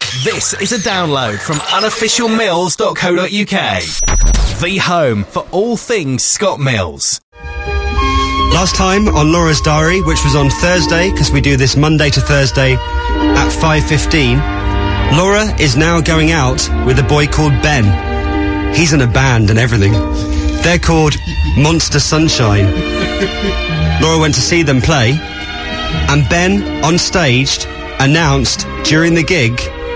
This is a download from unofficialmills.co.uk. The home for all things Scott Mills. Last time on Laura's Diary, which was on Thursday, because we do this Monday to Thursday at 5:15, Laura is now going out with a boy called Ben. He's in a band and everything. They're called Monster Sunshine. Laura went to see them play, and Ben, on stage, announced during the gig,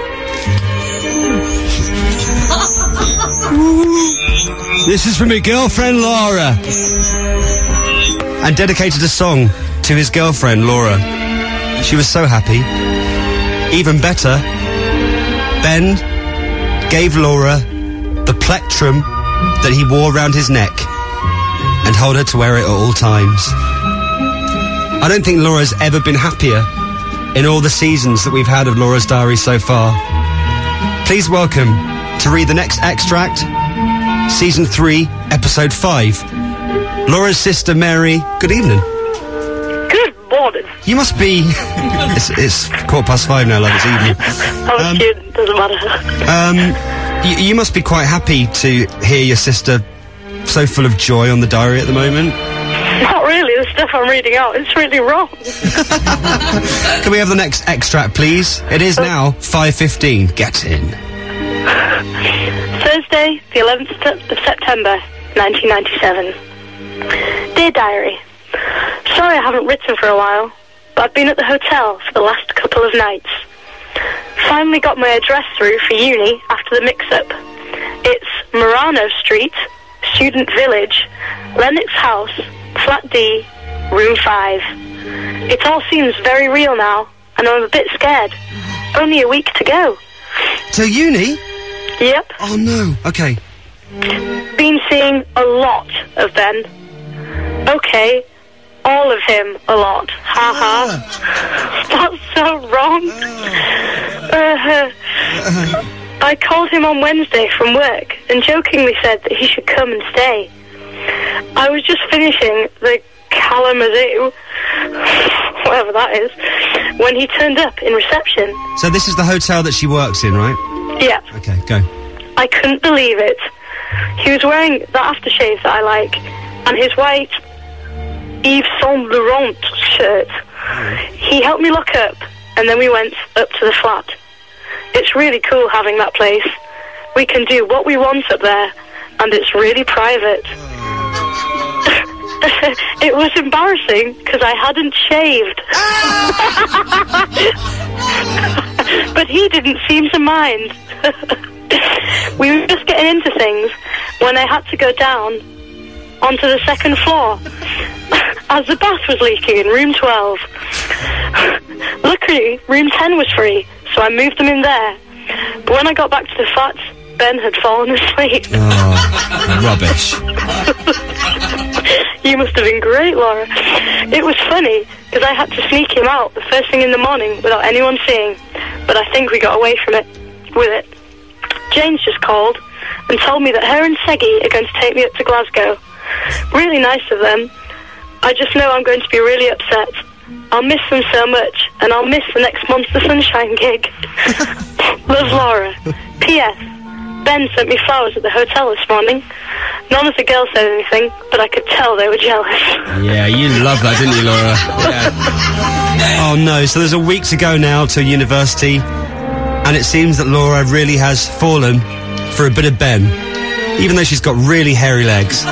"This is from my girlfriend Laura," and dedicated a song to his girlfriend Laura. She was so happy. Even better, Ben gave Laura the plectrum that he wore round his neck and told her to wear it at all times. I don't think Laura's ever been happier in all the seasons that we've had of Laura's Diary so far. Please welcome, to read the next extract, Season 3, Episode 5, Laura's sister Mary. Good evening. Good morning. You must be... it's 5:15 now, love, it's evening. I'm a student, doesn't matter. You must be quite happy to hear your sister so full of joy on the diary at the moment. Not really, the stuff I'm reading out, it's really wrong. Can we have the next extract, please? It is now 5:15. Get in. Thursday, the 11th of September, 1997. Dear Diary, sorry I haven't written for a while, but I've been at the hotel for the last couple of nights. Finally got my address through for uni after the mix-up. It's Murano Street, Student Village, Lennox House, Flat D, Room 5. It all seems very real now, and I'm a bit scared. Only a week to go. To uni? Yep. Oh no, okay. Been seeing a lot of Ben. Okay, all of him a lot. Ha ha. That's so wrong. I called him on Wednesday from work and jokingly said that he should come and stay. I was just finishing the Kalamazoo, whatever that is, when he turned up in reception. So this is the hotel that she works in, right? Yeah. Okay, go. I couldn't believe it. He was wearing the aftershave that I like, and his white Yves Saint Laurent shirt. He helped me lock up, and then we went up to the flat. It's really cool having that place. We can do what we want up there, and it's really private. It was embarrassing, because I hadn't shaved. But he didn't seem to mind. We were just getting into things when I had to go down onto the second floor, as the bath was leaking in room 12. Luckily, room 10 was free, so I moved them in there. But when I got back to the flat, Ben had fallen asleep. Oh, rubbish. You must have been great, Laura. It was funny, because I had to sneak him out the first thing in the morning without anyone seeing, but I think we got away from it with it. Jane's just called and told me that her and Seggy are going to take me up to Glasgow. Really nice of them. I just know I'm going to be really upset. I'll miss them so much, and I'll miss the next Monster Sunshine gig. Love, Laura. P.S. Ben sent me flowers at the hotel this morning. None of the girls said anything, but I could tell they were jealous. Yeah, you love that, didn't you, Laura? Yeah. Oh no, so there's a week to go now till university, and it seems that Laura really has fallen for a bit of Ben, even though she's got really hairy legs.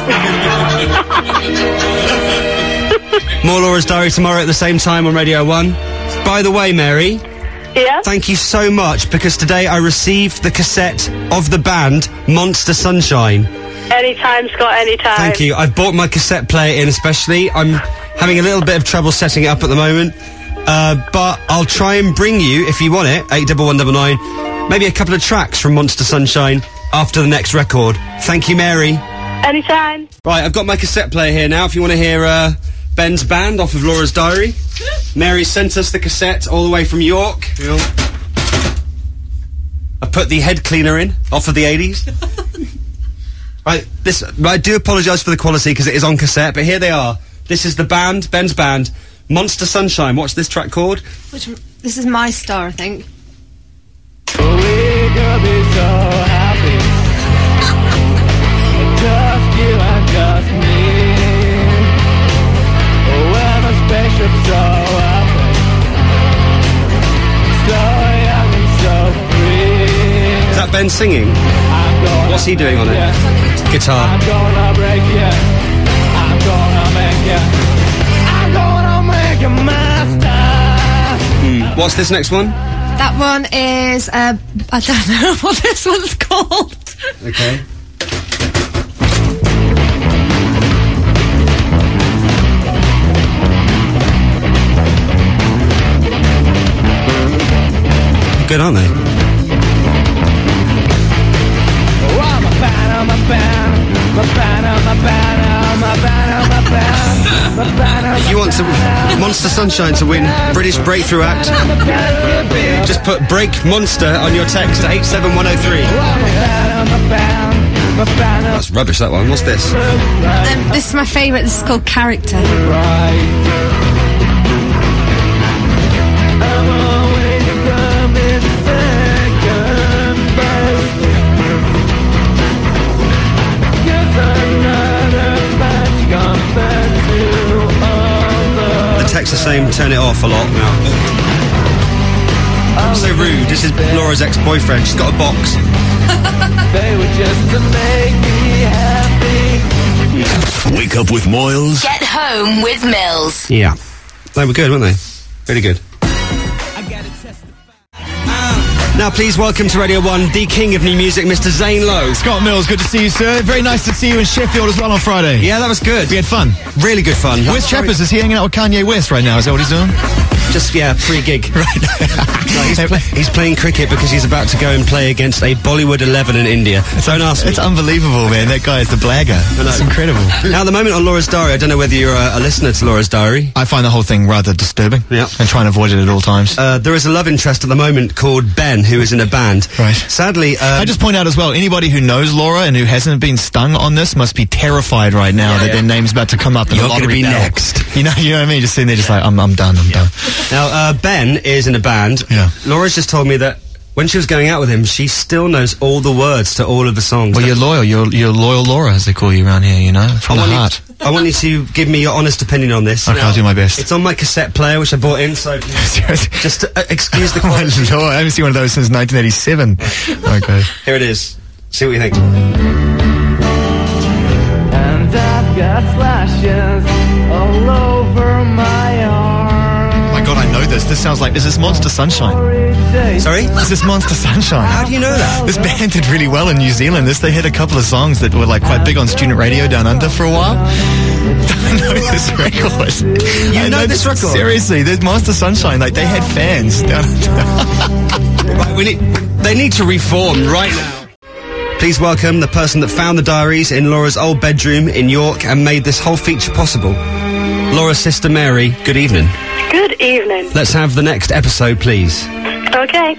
More Laura's Diary tomorrow at the same time on Radio 1. By the way, Mary... Yeah? Thank you so much, because today I received the cassette of the band Monster Sunshine. Anytime, Scott, anytime. Thank you. I've bought my cassette player in especially. I'm having a little bit of trouble setting it up at the moment. But I'll try and bring you, if you want it, 81199, maybe a couple of tracks from Monster Sunshine after the next record. Thank you, Mary. Anytime. Right, I've got my cassette player here now, if you want to hear Ben's band off of Laura's Diary. Mary sent us the cassette all the way from York. I put the head cleaner in, off of the 80s. Right, I do apologise for the quality, because it is on cassette, but here they are. This is the band, Ben's band, Monster Sunshine. What's this track called? This is My Star, I think. that Ben singing? What's he doing on it? Guitar. I'm gonna break you. I'm gonna make you. I'm gonna make you master. What's this next one? That one is, I don't know what this one's called. Okay. Good, aren't they? Oh, I'm a fan, I'm a fan. I'm a fan, I'm a fan. I'm a fan, I'm a fan. I'm a fan, I'm a If you want to Monster Sunshine to win British Breakthrough Act, just put Break Monster on your text to 87103. That's rubbish, that one. What's this? This is my favourite. This is called Character. The texts are saying turn it off a lot now. I'm so rude. This is Laura's ex-boyfriend. She's got a box. They were just to make me happy. Wake up with Moyles. Get home with Mills. Yeah. They were good, weren't they? Really good. Now please welcome to Radio 1 the king of new music, Mr. Zane Lowe. Scott Mills, good to see you, sir. Very nice to see you in Sheffield as well on Friday. Yeah, that was good. We had fun. Really good fun. Where's Chappers? Is he hanging out with Kanye West right now? Is that what he's doing? Just, yeah, free gig. Right. No, he's playing cricket because he's about to go and play against a Bollywood 11 in India. Don't ask me. It's unbelievable, man. That guy is the blagger. It's incredible. Now, at the moment on Laura's Diary, I don't know whether you're a listener to Laura's Diary. I find the whole thing rather disturbing. Yeah. And try and avoid it at all times. There is a love interest at the moment called Ben, who is in a band. Right. Sadly, I just point out as well, anybody who knows Laura and who hasn't been stung on this must be terrified right now that their name's about to come up in You're the lottery gonna be bell. next. You know what I mean? Just sitting there, just like, I'm done. Now, Ben is in a band. Yeah. Laura's just told me that when she was going out with him, she still knows all the words to all of the songs. Well, you're loyal. You're loyal Laura, as they call you around here, you know, from the heart. I want you to give me your honest opinion on this. Okay, I'll do my best. It's on my cassette player, which I bought in, so just excuse the quality. Oh, I haven't seen one of those since 1987. Okay. Here it is. See what you think. And I've got slashes all over my arm. Oh my God, I know this. This sounds like, is this Monster Sunshine? Sorry? Is this Monster Sunshine? How do you know that? This band did really well in New Zealand. They hit a couple of songs that were like quite big on student radio down under for a while. I know this record. You know this record? Seriously, there's Monster Sunshine. Like, they had fans down under. Right, they need to reform right now. Please welcome the person that found the diaries in Laura's old bedroom in York and made this whole feature possible. Laura's sister Mary, good evening. Good evening. Let's have the next episode, please. Okay.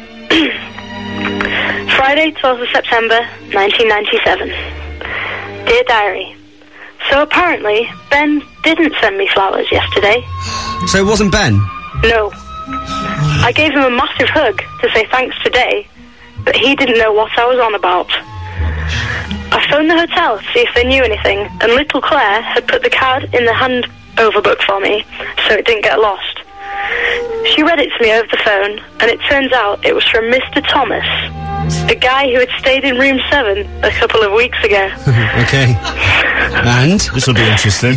Friday, 12th of September, 1997. Dear Diary. So apparently, Ben didn't send me flowers yesterday. So it wasn't Ben? No. I gave him a massive hug to say thanks today, but he didn't know what I was on about. I phoned the hotel to see if they knew anything, and little Claire had put the card in the handover book for me, so it didn't get lost. She read it to me over the phone, and it turns out it was from Mr. Thomas, a guy who had stayed in room 7 a couple of weeks ago. Okay. And? This will be interesting.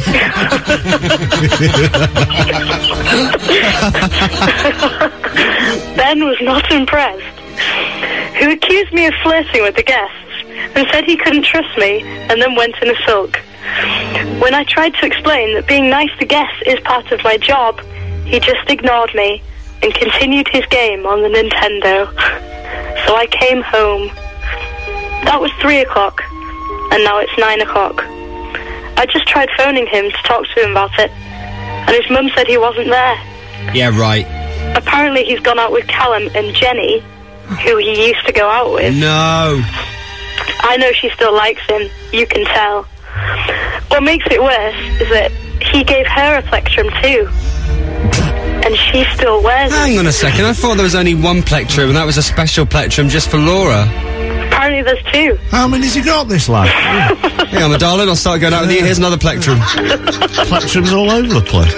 Ben was not impressed, who accused me of flirting with the guests and said he couldn't trust me, and then went in a sulk. When I tried to explain that being nice to guests is part of my job, he just ignored me and continued his game on the Nintendo. So I came home. That was 3 o'clock, and now it's 9 o'clock. I just tried phoning him to talk to him about it, and his mum said he wasn't there. Yeah, right. Apparently he's gone out with Callum and Jenny, who he used to go out with. No. I know she still likes him, you can tell. What makes it worse is that he gave her a plectrum too. And she still wears it. Hang on a second, I thought there was only one plectrum, and that was a special plectrum just for Laura. Apparently there's 2. How many's he got, this lad? Hang on, my darling, I'll start going out with you. Here's another plectrum. Plectrums all over the place.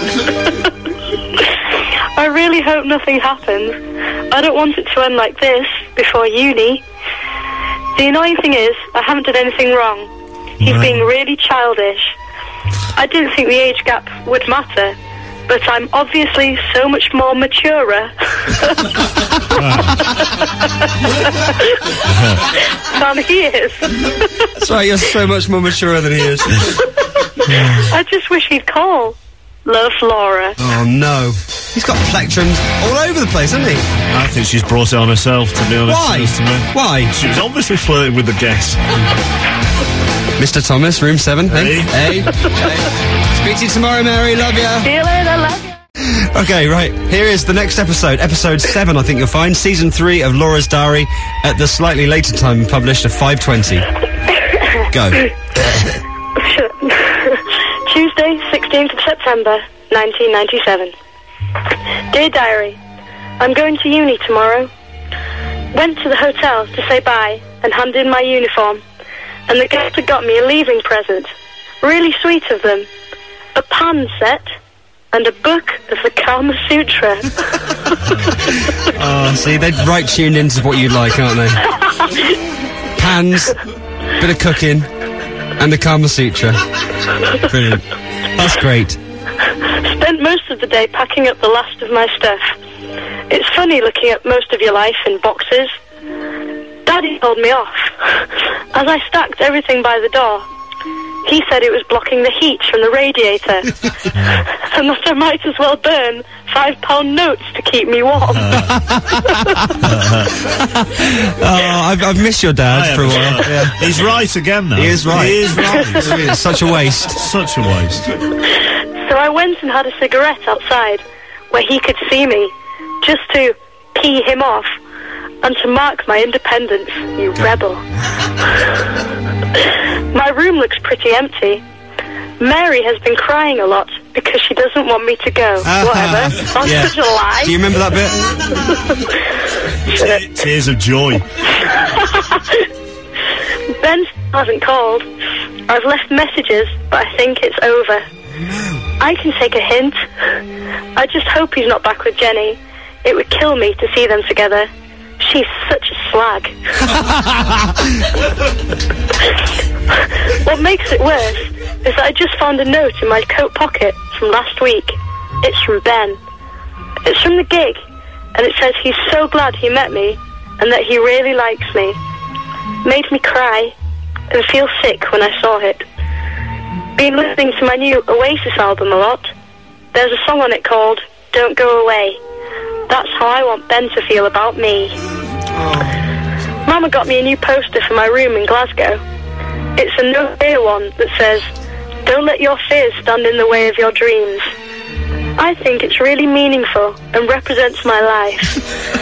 I really hope nothing happens. I don't want it to end like this before uni. The annoying thing is, I haven't done anything wrong. He's being really childish. I didn't think the age gap would matter, but I'm obviously so much more maturer than he is. That's right, you're so much more mature than he is. I just wish he'd call. Love, Laura. Oh, no. He's got plectrums all over the place, hasn't he? I think she's brought it on herself, to be honest. Why? To me. Why? She was obviously flirting with the guest. Mr. Thomas, room 7. Hey. Hey. Speak to you tomorrow, Mary. Love ya. See you later, love you. Okay, right. Here is the next episode. Episode 7, I think you'll find. Season 3 of Laura's Diary at the slightly later time, published at 5:20. Go. Tuesday, 16th of September, 1997. Dear Diary, I'm going to uni tomorrow. Went to the hotel to say bye and hand in my uniform, and the guest had got me a leaving present. Really sweet of them. A pan set and a book of the Kama Sutra. Oh, see, they're right tuned into what you like, aren't they? Pans, bit of cooking, and the Kama Sutra. Brilliant. That's great. Spent most of the day packing up the last of my stuff. It's funny looking at most of your life in boxes. Daddy told me off. As I stacked everything by the door, he said it was blocking the heat from the radiator, and that I might as well burn £5 notes to keep me warm. I've missed your dad for a while. Yeah. He's right again, though. He is right. He is right. It's such a waste. Such a waste. So I went and had a cigarette outside, where he could see me, just to pee him off, and to mark my independence, you rebel. My room looks pretty empty. Mary has been crying a lot because she doesn't want me to go. Whatever. That's Yeah. such a lie. Do you remember that bit? Tears of joy. Ben hasn't called. I've left messages, but I think it's over. I can take a hint. I just hope he's not back with Jenny. It would kill me to see them together. She's such a slag. What makes it worse is that I just found a note in my coat pocket from last week. It's from Ben. It's from the gig, and it says he's so glad he met me and that he really likes me. Made me cry and feel sick when I saw it. Been listening to my new Oasis album a lot. There's a song on it called Don't Go Away. That's how I want Ben to feel about me. Mama got me a new poster for my room in Glasgow. It's a no fear one that says, don't let your fears stand in the way of your dreams. I think it's really meaningful and represents my life.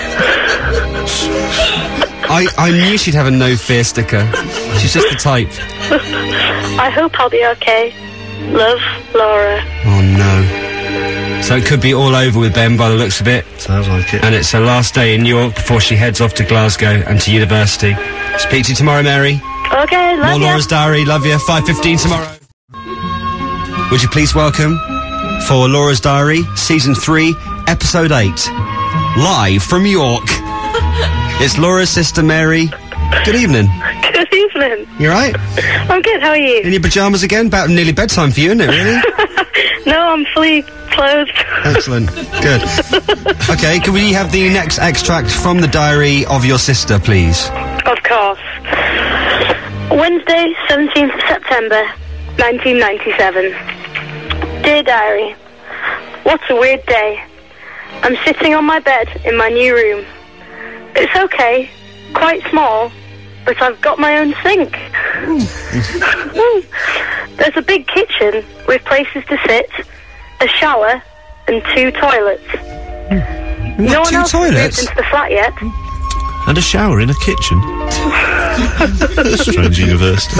I knew she'd have a no fear sticker. She's just the type. I hope I'll be okay. Love, Laura. Oh no. So it could be all over with Ben by the looks of it. Sounds like it. And it's her last day in New York before she heads off to Glasgow and to university. Speak to you tomorrow, Mary. Okay, love More ya. Laura's Diary. Love you. 5:15 tomorrow. Would you please welcome, for Laura's Diary, Season 3, Episode 8, live from York. It's Laura's sister, Mary. Good evening. Good evening. You right? I'm good, how are you? In your pyjamas again? About nearly bedtime for you, isn't it, really? No, I'm fully clothed. Excellent. Good. Okay, can we have the next extract from the diary of your sister, please? Of course. Wednesday, 17th of September, 1997. Dear Diary, what a weird day. I'm sitting on my bed in my new room. It's okay, quite small, but I've got my own sink. There's a big kitchen with places to sit, a shower, and 2 toilets. No one else has moved into the flat yet. And a shower in a kitchen. Strange university.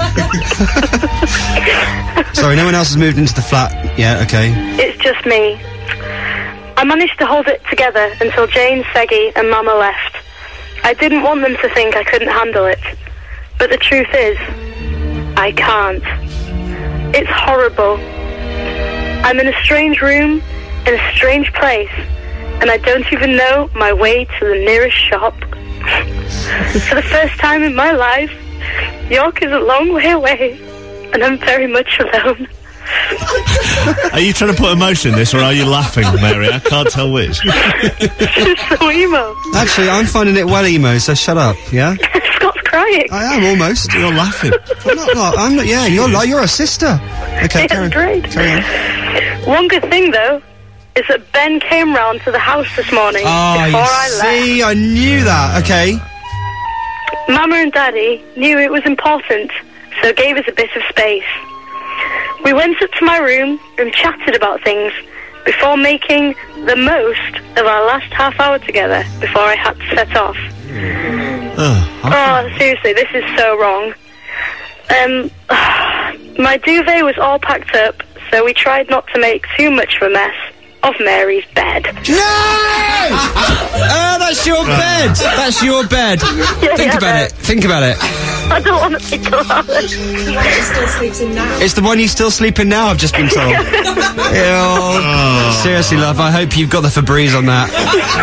Sorry, no one else has moved into the flat. Yeah, okay. It's just me. I managed to hold it together until Jane, Seggy, and Mama left. I didn't want them to think I couldn't handle it. But the truth is, I can't. It's horrible. I'm in a strange room, in a strange place, and I don't even know my way to the nearest shop. For the first time in my life, York is a long way away, and I'm very much alone. Are you trying to put emotion in this, or are you laughing, Mary? I can't tell which. It's so emo. Actually, I'm finding it well emo, so shut up, yeah? Scott's crying. I am, almost. You're laughing. I'm not, yeah, you're a sister. Okay, Yeah, great. carry on. One good thing, though, is that Ben came round to the house this morning Oh, before I you left. see, I knew that, okay. Mama and Daddy knew it was important, so gave us a bit of space. We went up to my room and chatted about things before making the most of our last half hour together before I had to set off. Oh, seriously, this is so wrong. My duvet was all packed up, so we tried not to make too much of a mess of Mary's bed. No! That's your bed! That's your bed. Think about it. Think about it. I don't want to be loud. It's the one you still sleep in now, I've just been told. Ew. Seriously, love, I hope you've got the Febreze on that.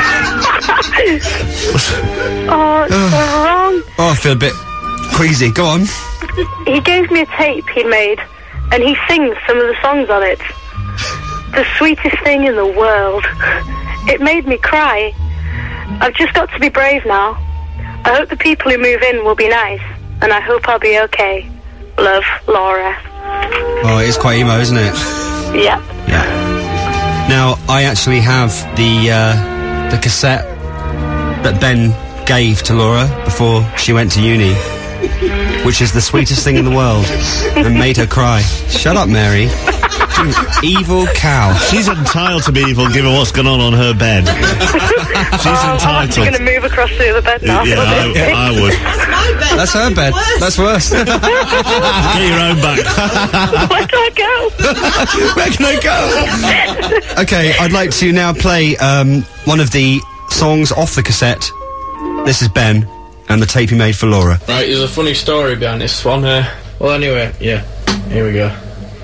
Oh, it's so wrong. Oh, I feel a bit queasy. Go on. He gave me a tape he'd made, and he sings some of the songs on it. The sweetest thing in the world. It made me cry. I've just got to be brave now. I hope the people who move in will be nice, and I hope I'll be okay. Love, Laura. Oh, it is quite emo, isn't it? Yep. Yeah. Now, I actually have the cassette that Ben gave to Laura before she went to uni, which is the sweetest thing in the world, and made her cry. Shut up, Mary. You evil cow. She's entitled to be evil given what's gone on her bed. She's I'm entitled. actually going to move across to the other bed now. Yeah, I would. That's her bed. That's worse. Get your own back. Where do I go? Where can I go? Okay, I'd like to now play one of the songs off the cassette. This is Ben and the tape he made for Laura. Right, there's a funny story behind this one. Well, anyway, yeah, here we go.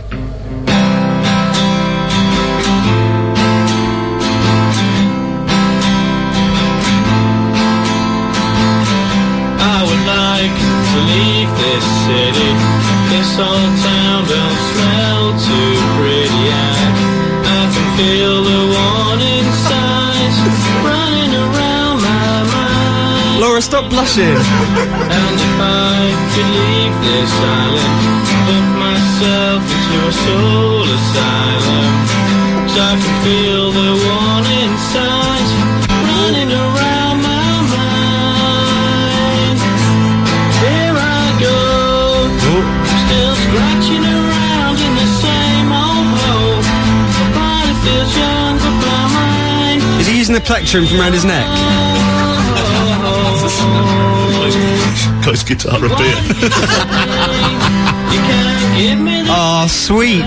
I would like to leave this city. This whole town don't smell too pretty. I can feel the warning signs running around my mind. Laura, stop blushing. And if I could leave this island, put myself into a soul asylum, so I can feel the warning signs running around my mind. Here I go, still scratching around in the same old hole. My body feels young, but my mind. Is he using the plectrum from around his neck? Got his guitar a bit. Oh, sweet.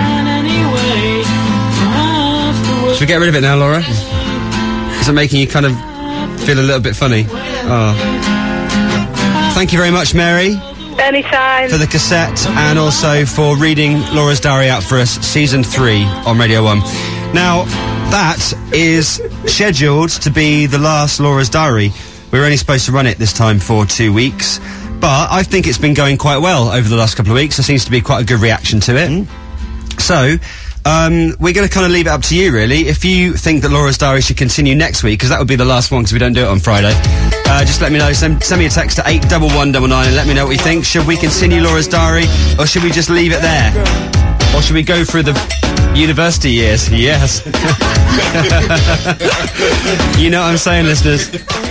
Should we get rid of it now, Laura? Is it making you kind of feel a little bit funny? Oh. Thank you very much, Mary, Anytime. for the cassette and also for reading Laura's diary out for us, season 3 on Radio 1. Now, that is scheduled to be the last Laura's diary. We were only supposed to run it this time for 2 weeks, but I think it's been going quite well over the last couple of weeks. There seems to be quite a good reaction to it. So, we're going to kind of leave it up to you, really. If you think that Laura's diary should continue next week, because that would be the last one, because we don't do it on Friday, just let me know. Send me a text to 81199 and let me know what you think. Should we continue Laura's diary, or should we just leave it there? Or should we go through the university years? Yes. You know what I'm saying, listeners?